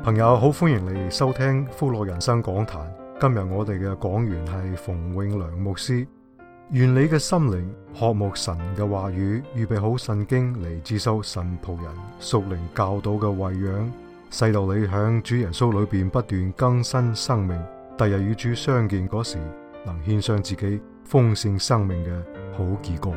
朋友好，歡迎你收聽福樂人生講壇。今日我哋嘅講員係馮永良牧師。願你嘅心靈渴慕神嘅話語，預備好聖經嚟接收神僕人屬靈教導嘅餵養，使到你響主耶穌裏邊不斷更新生命，第日與主相見嗰時，能獻上自己豐盛生命嘅好結果。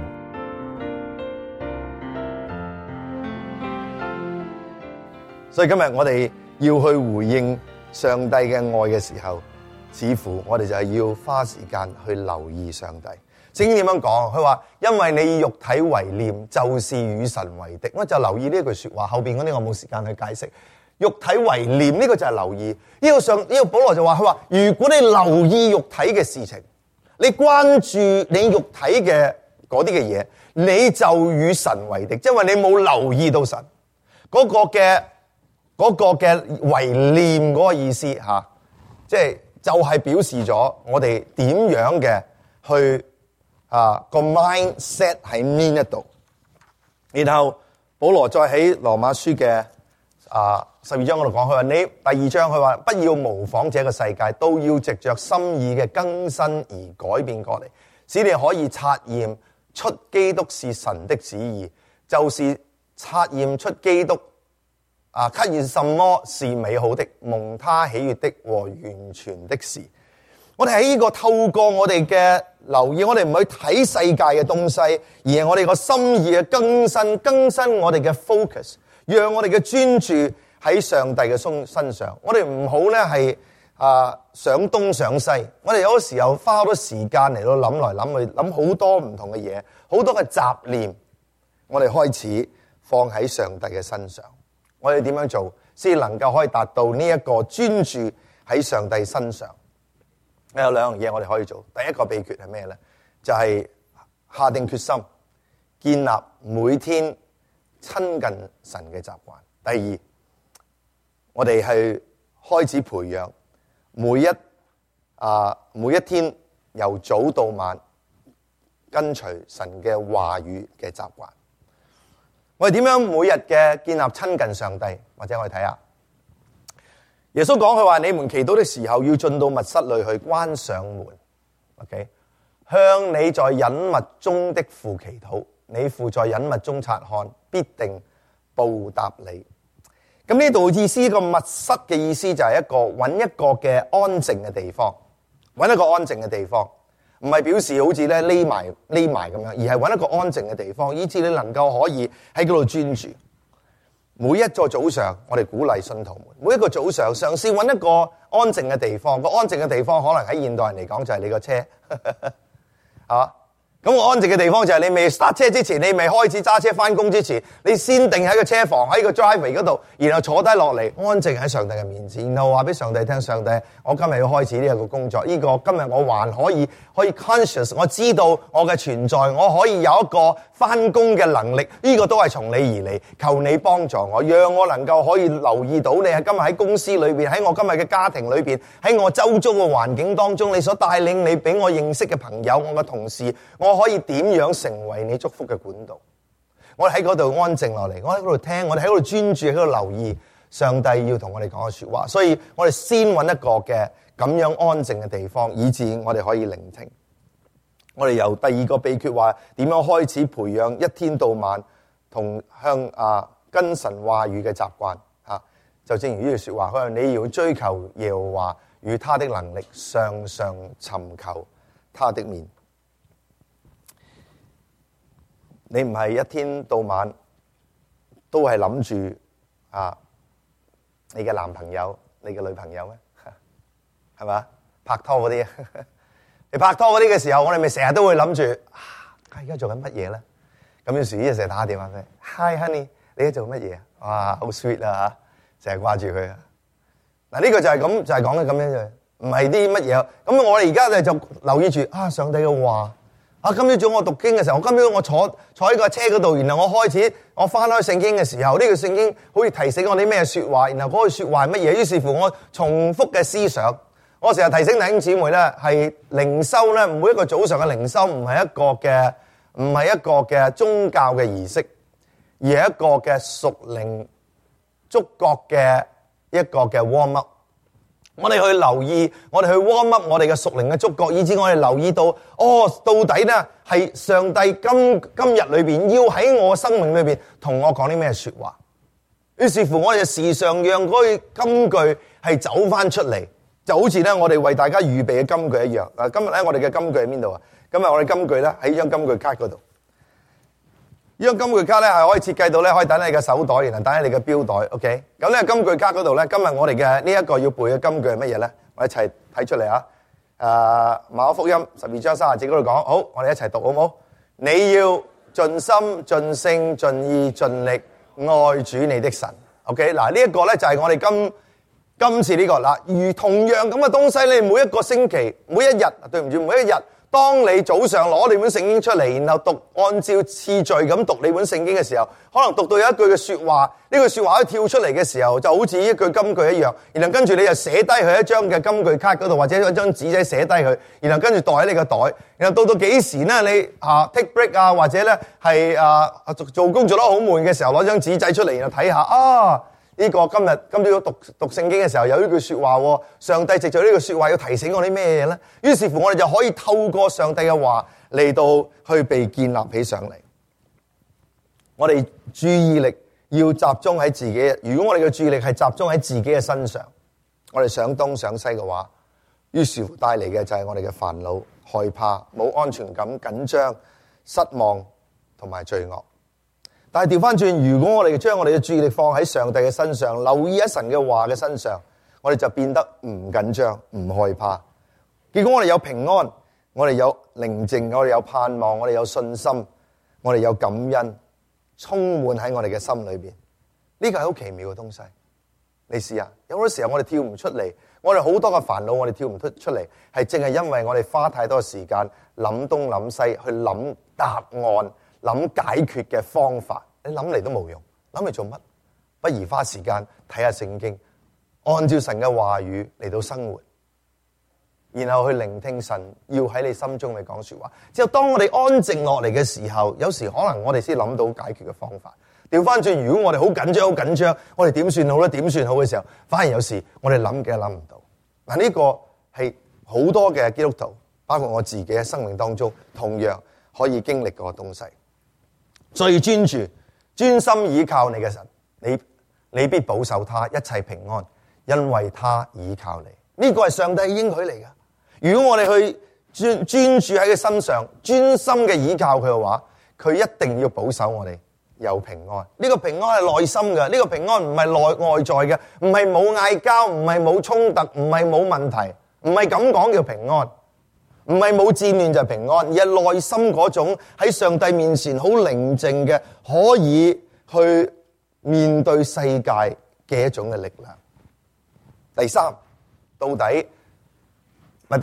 所以今日我哋要去回應上帝嘅愛嘅時候，似乎我哋就係要花時間去留意上帝。聖經點樣講？佢話因為你以肉體為念，就是與神為敵。我就留意呢句說話，後邊嗰啲我冇時間去解釋。肉體為念呢個就係留意。呢個保羅就話，佢話如果你留意肉體嘅事情，你關注你肉體嘅嗰啲嘅嘢，你就與神為敵，因為你冇留意到神嗰個嘅為念嗰個意思吓，即係就係表示咗我哋點樣嘅去個 mindset 喺邊一度。然後保羅再喺羅馬書嘅12章嗰度講，佢話你第二章佢話不要模仿這個世界，都要藉着心意嘅更新而改變過嚟，使你可以察驗出基督是神的旨意，就是察驗出基督給予什麼是美好的，蒙他喜悅的和完全的事。我哋喺呢個透過我哋嘅留意，我哋唔去睇世界嘅東西，而係我哋個心意嘅更新我哋嘅 focus， 讓我哋嘅專注喺上帝嘅身上。我哋唔好咧係想東想西，我哋有時候花好多時間嚟到諗來諗去，諗好多唔同嘅嘢，好多嘅雜念，我哋開始放喺上帝嘅身上。我哋點樣做先能夠可以達到呢一個專注喺上帝身上？有兩樣嘢我哋可以做。第一個秘訣係咩咧？就係下定決心，建立每天親近神嘅習慣。第二，我哋係開始培養每一天由早到晚跟隨神嘅話語嘅習慣。我哋點樣每日嘅建立親近上帝？或者我哋睇下耶穌講，佢話你們祈禱的時候要進到密室裏去，關上門。OK， 向你在隱密中的父祈禱，你父在隱密中察看，必定報答你。咁呢度意思，個密室嘅意思就係揾一個嘅安靜嘅地方，揾一個安靜嘅地方。唔係表示好似咧匿埋咁樣，而係揾一個安靜嘅地方，以致你能夠可以喺嗰度專注。每一個早上，我哋鼓勵信徒們，每一個早上嘗試揾一個安靜嘅地方。個安靜嘅地方可能喺現代人嚟講就係你個車，係嘛？咁個安靜嘅地方就係你未剎車之前，你未開始揸車翻工之前，你先定喺個車房，喺個 driveway 嗰度，然後坐低落嚟，安靜喺上帝嘅面前，然後話俾上帝聽：上帝，我今日要開始呢個工作，今日我還可以 conscious， 我知道我嘅存在，我可以有一個翻工嘅能力，呢個都係從你而嚟，求你幫助我，讓我能夠可以留意到你喺今日喺公司裏邊，喺我今日嘅家庭裏邊，喺我周遭嘅環境當中，你所帶領你俾我認識嘅朋友，我嘅同事，我可以點樣成為你祝福嘅管道？我哋喺嗰度安靜落嚟，我喺嗰度聽，我哋喺嗰度專注，喺嗰度留意上帝要同我哋講嘅說話。所以我哋先揾一個嘅咁樣安靜嘅地方，以致我哋可以聆聽。我哋由第二個秘訣話點樣開始培養一天到晚同跟神話語嘅習慣吓，就正如呢句說話，佢話你要追求耶和華與他的能力，常常尋求他的面。你唔係一天到晚都係諗住你嘅男朋友、你嘅女朋友咩？係嘛？拍拖嗰啲，你拍拖嗰啲嘅時候，我哋咪成日都會諗住而家做緊乜嘢咧？咁有時呢成日打下電話俾，Hi honey， 你而家做乜嘢啊？哇，好 sweet 啊吓，成日掛住佢啊！嗱，呢個就係咁，就係講緊咁樣啫，唔係啲乜嘢。咁我哋而家就留意住上帝嘅話。今朝早我讀經嘅時候，今朝我坐喺個車嗰度，然後我翻開聖經嘅時候，呢句聖經好似提醒我啲咩說話，然後嗰句說話係乜嘢？於是乎我重複嘅思想，我成日提醒弟兄姊妹咧，係靈修咧，每一個早上嘅靈修唔係一個嘅宗教嘅儀式，而係一個嘅屬靈觸覺嘅一個嘅 warm up。我哋去留意，我哋去 warm up 我哋嘅屬靈嘅觸覺，以至我哋留意到，到底咧係上帝今日裏邊要喺我生命裏邊同我講啲咩說話。於是乎，我哋就時常讓嗰句金句係走翻出嚟，就好似咧我哋為大家預備嘅金句一樣。嗱，今日咧我哋嘅金句喺邊度啊？今日我哋金句咧喺張金句卡嗰度。呢張金句卡咧係可以設計到咧，可以等喺你嘅手袋，然後等喺你嘅錶袋。OK， 咁咧金句卡嗰度咧，今日我哋嘅呢一個要背嘅金句係乜嘢咧？我一齊睇出嚟啊！馬可福音12章30節嗰度講，好，我哋一齊讀好唔好？你要盡心、盡性、盡意、盡力愛主你的神。OK， 嗱呢一個咧就係我哋今次呢個嗱，如同樣咁嘅東西，你每一個星期、每一日，對唔住，每一日。當你早上攞你本聖經出嚟，然後讀按照次序咁讀你本聖經嘅時候，可能讀到有一句嘅說話，呢句說話一跳出嚟嘅時候，就好似一句金句一樣。然後跟住你就寫低佢一張嘅金句卡嗰度，或者一張紙仔寫低佢，然後跟住袋喺你個袋。然後到幾時呢？你take break 啊，或者咧係做工做得好悶嘅時候，攞張紙仔出嚟，然後睇下呢個今朝讀聖經嘅時候有呢句說話，上帝藉著呢句說話要提醒我啲咩嘢咧？於是乎我哋就可以透過上帝嘅話嚟到去被建立起上嚟。我哋注意力要集中喺自己。如果我哋嘅注意力係集中喺自己嘅身上，我哋想東想西嘅話，於是乎帶嚟嘅就係我哋嘅煩惱、害怕、冇安全感、緊張、失望同埋罪惡。但係調翻轉，如果我哋將我哋嘅注意力放喺上帝嘅身上，留意喺神嘅話嘅身上，我哋就變得唔緊張、唔害怕。結果我哋有平安，我哋有寧靜，我哋有盼望，我哋有信心，我哋有感恩，充滿喺我哋嘅心裏邊。呢個係好奇妙嘅東西。你試下，有好多時候我哋跳唔出嚟，我哋好多嘅煩惱我哋跳唔出嚟，係正係因為我哋花太多時間諗東諗西，去諗答案，諗解決嘅方法。你諗嚟都冇用，諗嚟做乜？不如花時間睇下聖經，按照神嘅話語嚟到生活，然後去聆聽神要喺你心中嚟講說話。之後當我哋安靜落嚟嘅時候，有時可能我哋先諗到解決嘅方法。調翻轉，如果我哋好緊張，我哋點算好咧？點算好嘅時候，反而有時我哋諗嘅諗唔到。嗱，呢個係好多嘅基督徒，包括我自己喺生命當中，同樣可以經歷過嘅東西。最專注、專心倚靠你嘅神，你必保守他一切平安，因為他倚靠你。呢個係上帝應許嚟㗎。如果我哋去專注喺佢身上，專心嘅倚靠佢嘅話，佢一定要保守我哋有平安。呢個平安係內心嘅，呢個平安唔係外在嘅，唔係冇嗌交，唔係冇衝突，唔係冇問題，唔係咁講叫平安。唔係冇戰亂就係平安，而係內心嗰種喺上帝面前好寧靜嘅，可以去面對世界嘅一種嘅力量。第三，到底咪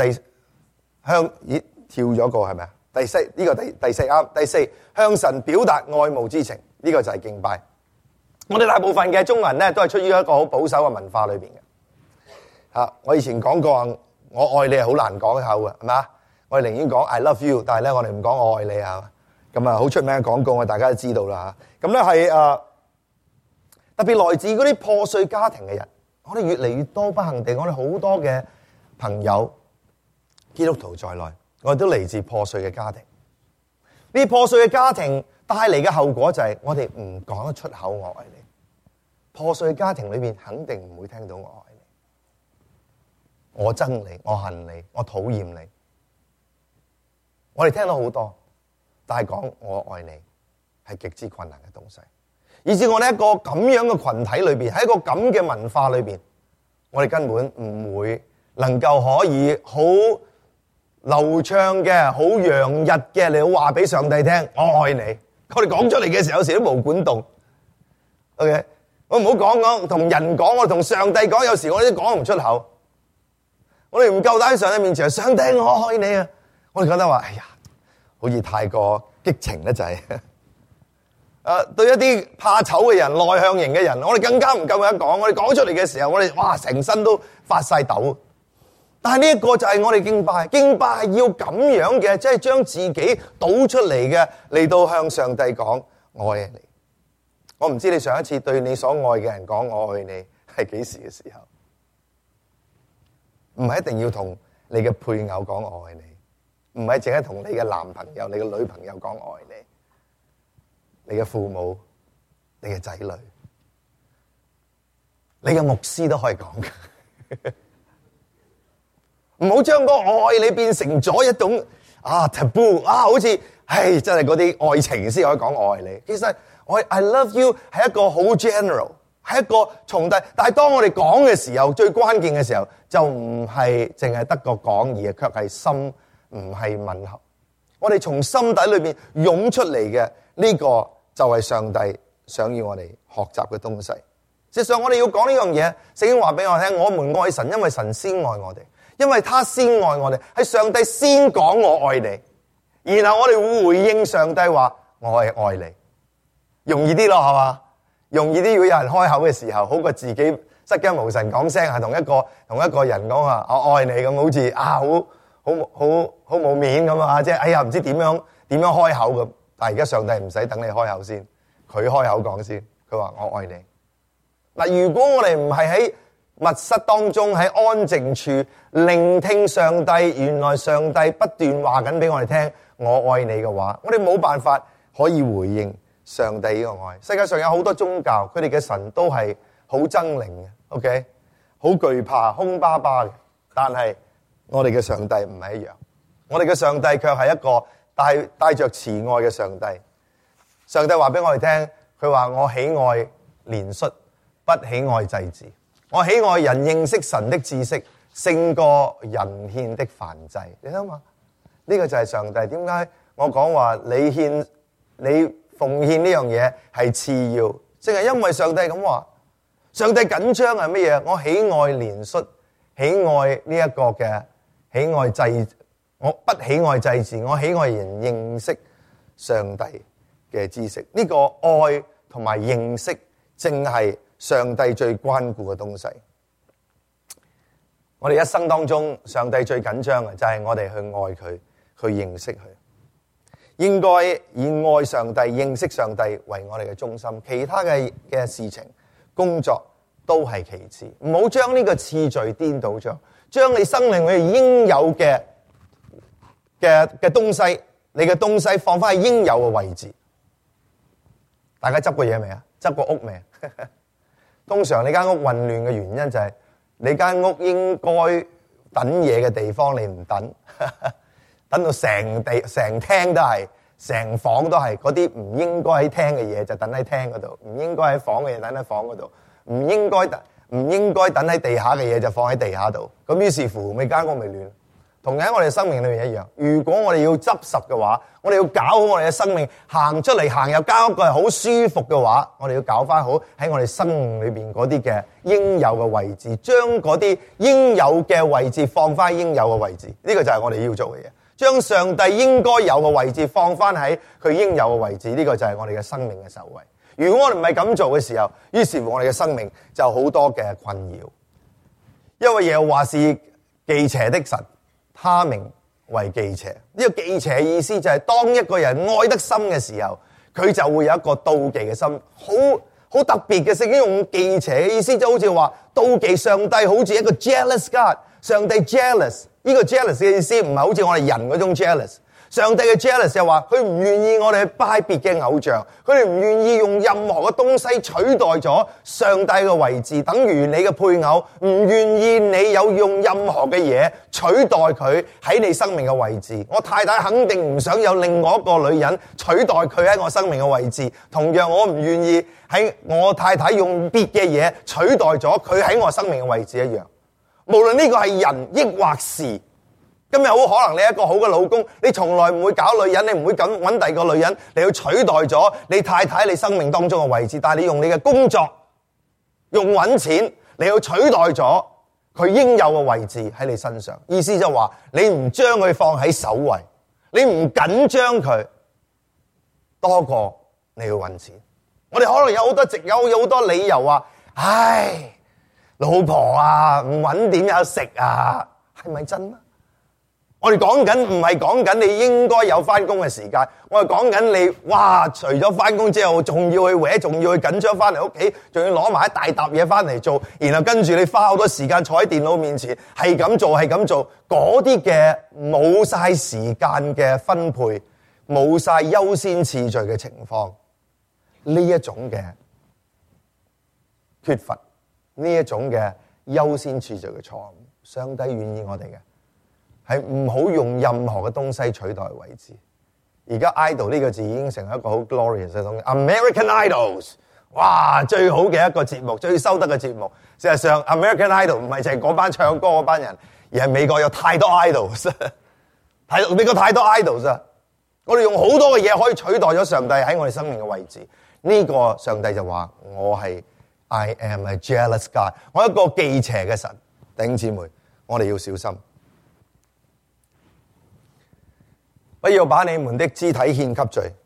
跳咗個係咪啊？第四呢個第四啱。第四，向神表達愛慕之情，呢個就係敬拜。我哋大部分嘅中國人咧，都係出於一個好保守嘅文化裏邊嘅。我以前講過，我愛你係好難講口嘅，係嘛？我哋寧願講 I love you， 但係咧我哋唔講我愛你啊。咁好出名嘅廣告，大家都知道啦。咁咧係特別來自嗰啲破碎家庭嘅人，我哋越嚟越多不幸地，我哋好多嘅朋友基督徒在內，我哋都嚟自破碎嘅家庭。呢啲破碎嘅家庭帶嚟嘅後果就係我哋唔講得出口我愛你。破碎嘅家庭裏面肯定唔會聽到我愛你，我憎你，我恨你，我討厭你。我哋聽到好多，但係講我愛你係極之困難嘅東西，以至我哋一個咁樣嘅群體裏邊，喺一個咁嘅文化裏邊，我哋根本唔會能夠可以好流暢嘅、好洋溢嘅嚟話俾上帝聽我愛你。我哋講出嚟嘅時候，有時都毛管動。OK， 我唔好講同人講，我同上帝講，有時我哋都講唔出口。我哋唔夠膽喺上帝面前，上帝我愛你啊！我哋覺得話，哎呀，好似太過激情咧，就係對一啲怕醜嘅人、內向型嘅人，我哋更加唔夠膽講。我哋講出嚟嘅時候，我哋哇，成身都發晒抖。但係呢一個就係我哋敬拜，敬拜係要咁樣嘅，即係將自己倒出嚟嘅，嚟到向上帝講我愛你。我唔知你上一次對你所愛嘅人講我愛你係幾時嘅時候？唔係一定要同你嘅配偶講我愛你，唔係淨係同你嘅男朋友、你嘅女朋友講愛你，你嘅父母、你嘅仔女、你嘅牧師都可以講嘅。唔好將個愛你變成咗一種taboo 好似真係嗰啲愛情先可以講愛你。其實I love you 係一個好 general， 係一個重大，但係當我哋講嘅時候，最關鍵嘅時候就唔係淨係得個講，而卻係心唔係吻合。我哋從心底裏面湧出嚟嘅呢個就係上帝想要我哋學習嘅東西。事實上我哋要講呢樣嘢，聖經話俾我聽，我們愛神，因為神先愛我哋，因為他先愛我哋，係上帝先講我愛你，然後我哋會回應上帝話我係愛你，容易啲咯，係嘛？容易啲，如果有人開口嘅時候，好過自己失驚無神講聲，係同一個人講話我愛你咁，好似好冇面咁啊！即係哎呀，唔知點樣開口咁。但係而家上帝唔使等你開口先，佢開口講先，佢話我愛你。嗱，如果我哋唔係喺密室當中，喺安靜處聆聽上帝，原來上帝不斷話緊俾我哋聽我愛你嘅話，我哋冇辦法可以回應上帝呢個愛。世界上有好多宗教，佢哋嘅神都係好猙獰嘅 ，OK， 好懼怕，兇巴巴嘅。但係我哋嘅上帝唔係一樣，我哋嘅上帝卻係一個帶着慈愛嘅上帝。上帝話俾我哋聽，佢話我喜愛憐恤，不喜愛祭祀。我喜愛人認識神的知識，勝過人獻的燔祭。你諗下，呢個就係上帝。點解我講話你奉獻呢樣嘢係次要？正係因為上帝咁話。上帝緊張係乜嘢？我喜愛憐恤，喜愛呢一個嘅喜愛祭，我不喜愛祭祀。我喜愛人認識上帝嘅知識。呢個愛同埋認識，正係上帝最關顧嘅東西。我哋一生當中，上帝最緊張嘅就係我哋去愛佢，去認識佢。應該以愛上帝、認識上帝為我哋嘅中心，其他嘅事情、工作都係其次。唔好將呢個次序顛倒咗，將你生命裏應有嘅東西，你嘅東西放翻喺應有嘅位置。大家執過嘢未啊？執過屋未？通常你間屋混亂嘅原因就係你間屋應該等嘢嘅地方你唔等，等到成廳都係，成房都係，嗰啲唔應該喺廳嘅嘢就等喺廳嗰度，唔應該喺房嘅嘢等喺房嗰度，唔應該等喺地下嘅嘢就放喺地下度。咁於是乎，你間屋咪亂。同樣我哋生命裏面一樣，如果我哋要執拾嘅話，我哋要搞好我哋嘅生命，行出嚟行入間屋係好舒服嘅話，我哋要搞翻好喺我哋生命裏邊嗰啲嘅應有嘅位置，將嗰啲應有嘅位置放翻應有嘅位置。呢個就係我哋要做嘅嘢，將上帝應該有嘅位置放翻喺佢應有嘅位置。呢個就係我哋嘅生命嘅首位。如果我哋唔係咁做嘅時候，於是乎我哋嘅生命就好多嘅困擾，因為耶和華是忌邪的神。他名為忌邪，呢個忌邪意思就係當一個人愛得深嘅時候，佢就會有一個妒忌嘅心，好特別嘅。聖經用忌邪嘅意思就好似話妒忌上帝，好似一個 jealous God。上帝 jealous， 呢個 jealous 嘅意思唔係好似我哋人嗰種 jealous。上帝嘅 jealous 就話佢唔願意我哋去拜別嘅偶像，佢哋唔願意用任何嘅東西取代咗上帝嘅位置，等於你嘅配偶唔願意你有用任何嘅嘢取代佢喺你生命嘅位置。我太太肯定唔想有另外一個女人取代佢喺我生命嘅位置，同樣我唔願意喺我太太用別嘅嘢取代咗佢喺我生命嘅位置一樣。無論呢個係人抑或事。今日好可能你係一個好嘅老公，你從來唔會搞女人，你唔會咁揾第二個女人嚟去取代咗你太太喺你生命當中嘅位置，但係你用你嘅工作，用揾錢嚟去取代咗佢應有嘅位置喺你身上。意思就話你唔將佢放喺首位，你唔緊張佢多過你要揾錢。我哋可能有好多藉口，有好多理由話，唉，老婆啊，唔揾點有食啊，係咪真啊？ 我哋講緊唔係講緊你應該有翻工嘅時間，我哋講緊你哇，除咗翻工之後，仲要去搲，仲要去緊張翻嚟屋企，仲要攞埋一大沓嘢翻嚟做，然後跟住你花好多時間坐喺電腦面前，係咁做，嗰啲嘅冇晒時間嘅分配，冇晒優先次序嘅情況，呢一種嘅缺乏，呢一種嘅優先次序嘅錯誤，上帝願意我哋嘅。係唔好用任何嘅東西取代位置。而家 idol 呢個字已經成為一個好 glorious 嘅東西。American Idols， 哇，最好嘅一個節目，最收得嘅節目。事實上 American Idol 唔係淨係嗰班唱歌嗰班人，而係美國有太多 idols， 美國太多 idols 啊！我哋用好多嘅嘢可以取代咗上帝喺我哋生命嘅位置。呢個上帝就話我係 I am a jealous God， 我係一個忌邪嘅神。弟兄姊妹，我哋要小心。不要把你們的肢體獻給罪，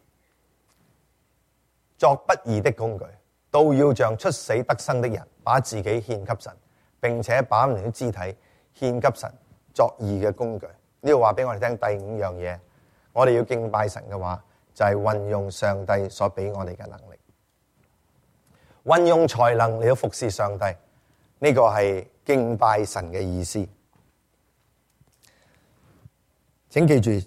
作不義的工具，都要像出死得生的人，把自己獻給神，並且把你們的肢體獻給神，作義嘅工具。呢度話俾我哋聽第五樣嘢，我哋要敬拜神嘅話，就係運用上帝所俾我哋嘅能力，運用才能嚟到服侍上帝。呢個係敬拜神嘅意思。請記住，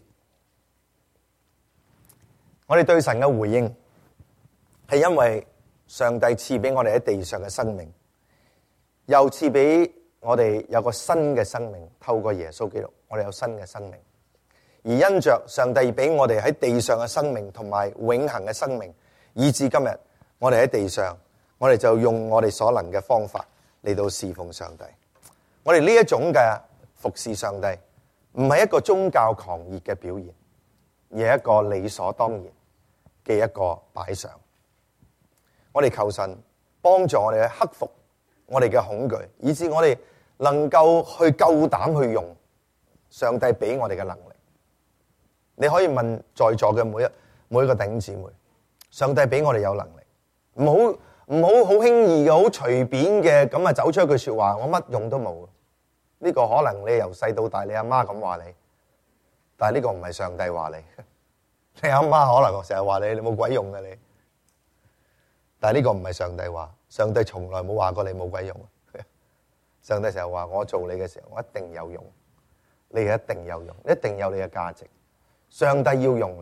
我哋對神嘅回應係因為上帝賜俾我哋喺地上嘅生命，又賜俾我哋有個新嘅生命，透過耶穌基督，我哋有新嘅生命。而因着上帝俾我哋喺地上嘅生命同埋永恆嘅生命，以至今日我哋喺地上，我哋就用我哋所能嘅方法嚟到侍奉上帝。我哋呢一種嘅服侍上帝，唔係一個宗教狂熱嘅表現，而係一個理所當然嘅一個擺上。我哋求神幫助我哋去克服我哋嘅恐懼，以致我哋能夠去夠膽去用上帝俾我哋嘅能力。你可以問在座嘅每一個弟兄姊妹，上帝俾我哋有能力，唔好好輕易嘅、好隨便嘅咁啊走出一句說話，我乜用都冇。呢個可能你由細到大，你阿媽咁話你，但係呢個唔係上帝話你。你阿媽可能成日話你冇鬼用嘅你，但係呢個唔係上帝話，上帝從來冇話過你冇鬼用。上帝成日話我做你嘅時候，我一定有用，你一定有用，一定有你嘅價值。上帝要用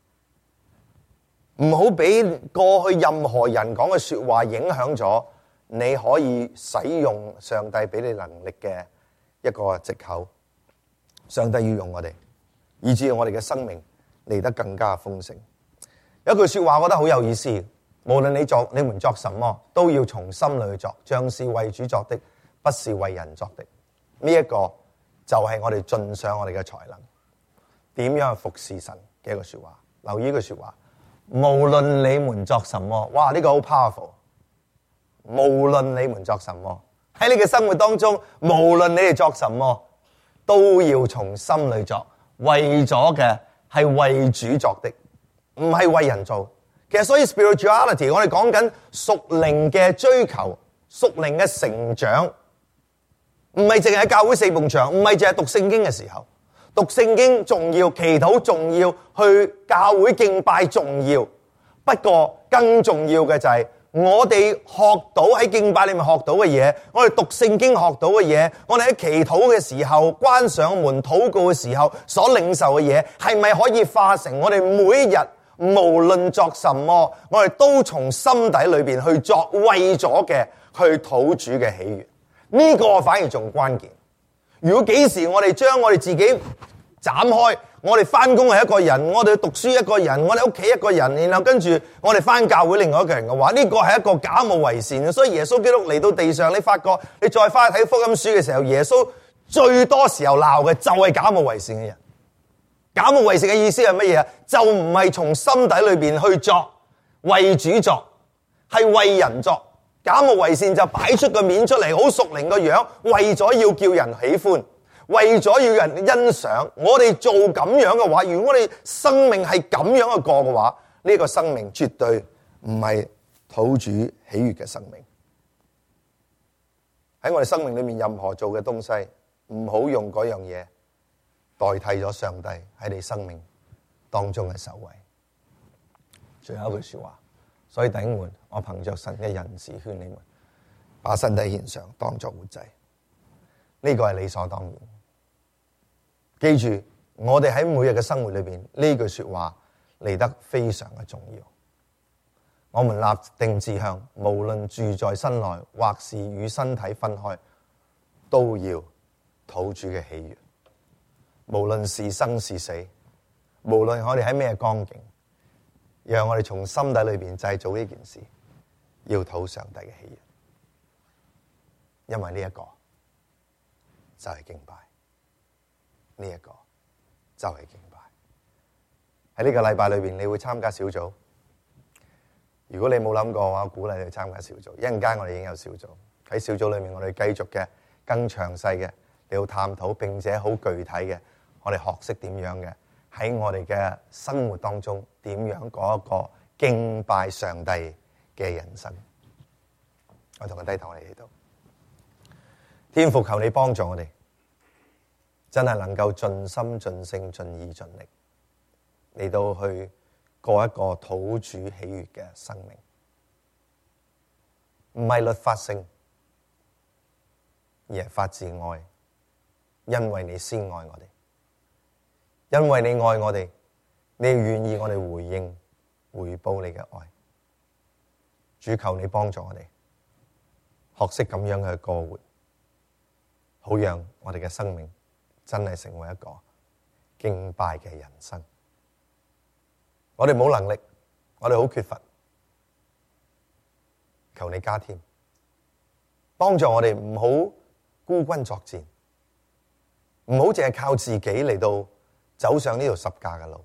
你，唔好俾過去任何人講嘅說話影響咗你可以使用上帝俾你能力嘅一個藉口。上帝要用我哋，以至我哋嘅生命嚟得更加豐盛。有一句說話我覺得好有意思，無論你們作什麼，都要從心裏去作，像是為主作的，不是為人作的。呢一個就係我哋盡上我哋嘅才能，點樣去服侍神嘅一個說話。留意呢句說話，無論你們作什麼，哇，呢個好 powerful。無論你們作什麼，喺你嘅生活當中，無論你哋作什麼，都要從心裏作，為咗嘅係為主作的，唔係為人做。其實所以 spirituality， 我哋講緊屬靈嘅追求，屬靈嘅成長，唔係淨係喺教會四埲牆，唔係淨係讀聖經嘅時候。讀聖經重要，祈禱重要，去教會敬拜重要。不過更重要嘅就係我哋學到喺敬拜裏面學到嘅嘢，我哋讀聖經學到嘅嘢，我哋喺祈禱嘅時候關上門禱告嘅時候所領受嘅嘢，係咪可以化成我哋每一日無論作什麼，我哋都從心底裏邊去作為咗嘅去討主嘅喜悅？呢個反而仲關鍵。如果幾時我哋將我哋自己斬開，我哋翻工係一個人，我哋讀書一個人，我哋屋企一個人，然後跟住我哋翻教會另外一個人嘅話，呢個係一個假冒為善。所以耶穌基督嚟到地上，你發覺你再翻去睇福音書嘅時候，耶穌最多時候鬧嘅就係假冒為善嘅人。假冒為善嘅意思係乜嘢？就唔係從心底裏邊去作，為主作，係為人作。假冒為善就擺出個面出嚟，好屬靈個樣，為咗要叫人喜歡，為咗要人欣賞。我哋做咁樣嘅話，如果我哋生命係咁樣嘅過嘅話，呢個生命絕對唔係討主喜悅嘅生命。喺我哋生命裏面任何做嘅東西，唔好用嗰樣嘢代替咗上帝喺你生命當中嘅首位。最後一句說話，所以弟兄們，我憑着神嘅仁慈勸你們，把身體獻上，當作活祭。呢個係理所當然。記住，我哋喺每日嘅生活裏邊，呢句說話嚟得非常嘅重要。我們立定志向，無論住在身內，或是與身體分開，都要討主嘅喜悅。無論是生是死，無論我哋喺咩光景，讓我哋從心底裏邊製造呢件事，要討上帝嘅喜悅。因為呢一個就係敬拜，呢一個就係敬拜。喺呢個禮拜裏邊，你會參加小組。如果你冇諗過嘅話，我鼓勵你去參加小組。一陣間我哋已經有小組，喺小組裏面，我哋繼續嘅更詳細嘅你要探討，並且好具體嘅，我哋學識點樣嘅喺我哋嘅生活當中點樣過一個敬拜上帝嘅人生。我同佢低頭，我哋喺度。天父，求你幫助我哋，真係能夠盡心盡性盡意盡力嚟到去過一個討主喜悅嘅生命，唔係律法性，而係發自愛，因為你先愛我哋，因為你愛我哋，你願意我哋回應回報你嘅愛。主，求你幫助我哋學識咁樣去過活，好讓我哋嘅生命真係成為一個敬拜嘅人生。我哋冇能力，我哋好缺乏，求你加添，幫助我哋唔好孤軍作戰，唔好淨係靠自己嚟到走上呢條十架嘅路，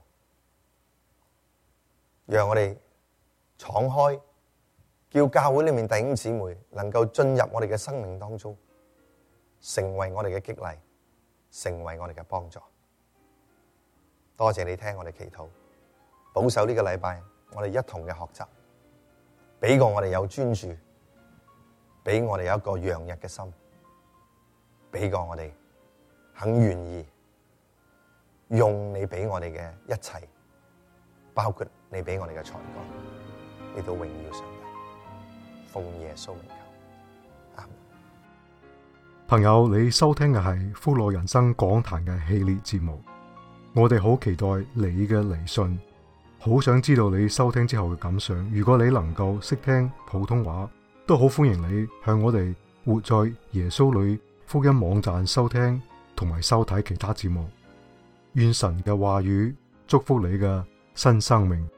讓我哋敞開，叫教會裏面弟兄姊妹能夠進入我哋嘅生命當中，成為我哋嘅激勵，成為我哋嘅幫助。多謝你聽我哋祈禱，保守呢個禮拜我哋一同嘅學習，俾個我哋有專注，俾我哋有一個洋溢嘅心，俾個我哋肯願意用你俾我哋嘅一切，包括你俾我哋嘅才幹，嚟到榮耀上帝，奉耶穌名求，阿們。 朋友，你收聽嘅係福樂人生講壇嘅系列節目，我哋好期待你嘅嚟信，好想知道你收聽之後嘅感想。如果你能夠識聽普通話，都好歡迎你向我哋活在耶穌裏福音網站收聽同埋收睇其他節目。願神嘅話語祝福你嘅新生命。